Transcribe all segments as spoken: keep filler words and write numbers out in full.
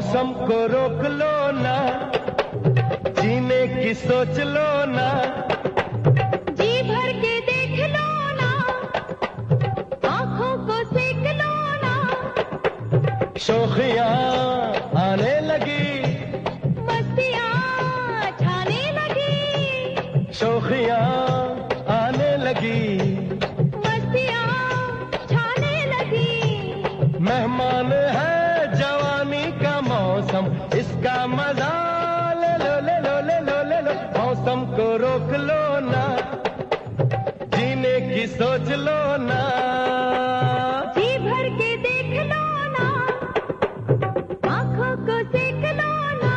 मौसम को रोक लो ना, जीने की सोच लो ना, जी भर के देख लो ना, आँखों को सेक लो ना, शोखियाँ आने लगी, मस्तियाँ छाने लगी, शोखियाँ आने लगी, मस्तियाँ छाने लगी। मेहमान है जवानी का मौसम, इसका मजा ले लो ले लो ले लो ले लो। मौसम को रोक लो ना, जीने की सोच लो ना, जी भर के देख लो ना, आँखों को सेक लो ना।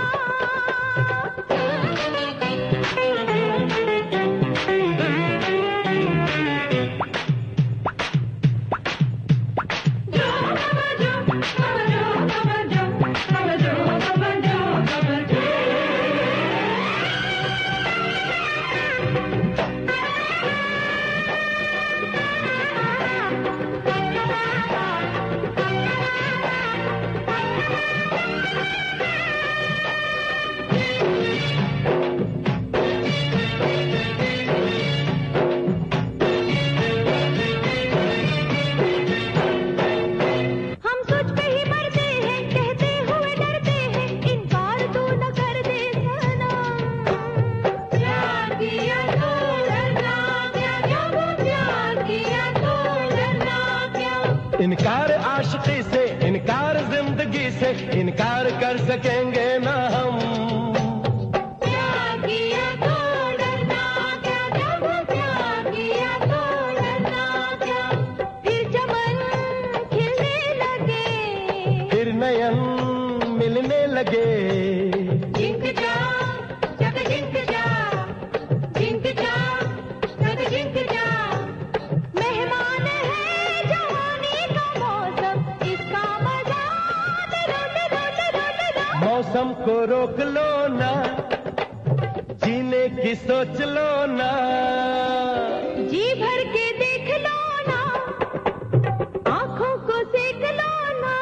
इनकार आशिकी से, इनकार जिंदगी से, इनकार कर सकेंगे ना हम। प्यार किया तो डरना क्या, जब प्यार किया तो डरना क्या। फिर चमन खिलने लगे, फिर नयन मिलने लगे, जिंक जा जग जिंक जा, जिंक जा जग जिंक जा। मेहमान है जवानी का मौसम, इसका मजा ले लो ले लो ले लो ले लो। मौसम को रोक लो ना, जीने की सोच लो ना, जी भर के देख लो ना, आँखों को सेक लो ना।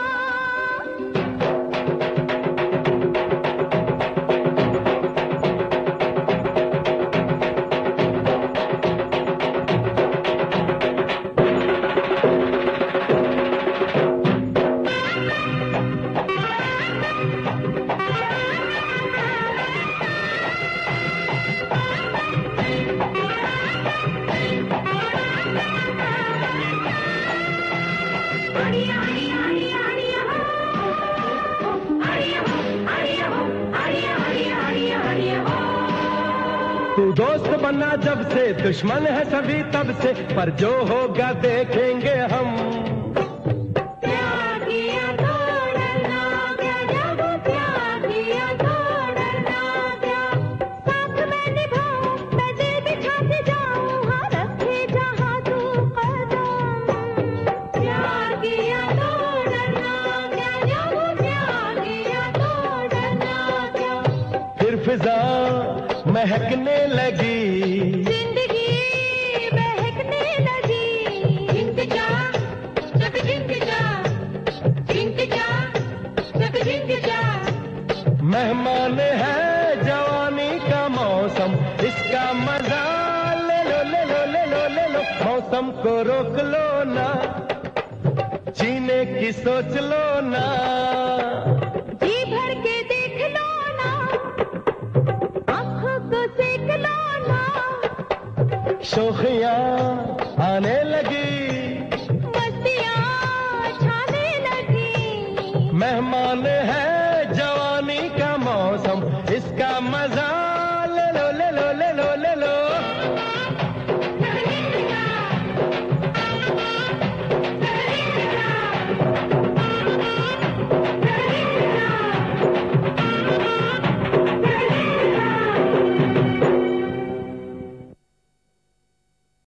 तू दोस्त बना जब से, दुश्मन है सभी तब से, पर जो होगा देखेंगे हम। प्यार किया तो डरना क्या, जब प्यार किया तो डरना क्या। साथ में निभाऊं, मैं दिल बिछाते जाऊं, हाँ रखे जहाँ तू कदम। प्यार किया तो डरना क्या, जब प्यार किया तो डरना क्या। फिर फिजा महकने लगी, जिंदगी बहकने लगी, जिंक जा जग जिंक जा, जिंक जा जग जिंक जा। मेहमान है जवानी का मौसम, इसका मजा ले लो ले लो ले लो ले लो। मौसम को रोक लो ना, जीने की सोच लो ना, जी भर के देख लो ना, आँखों को सेक लो ना। शोखियाँ आने लगी, मस्तियाँ छाने लगी, मेहमान है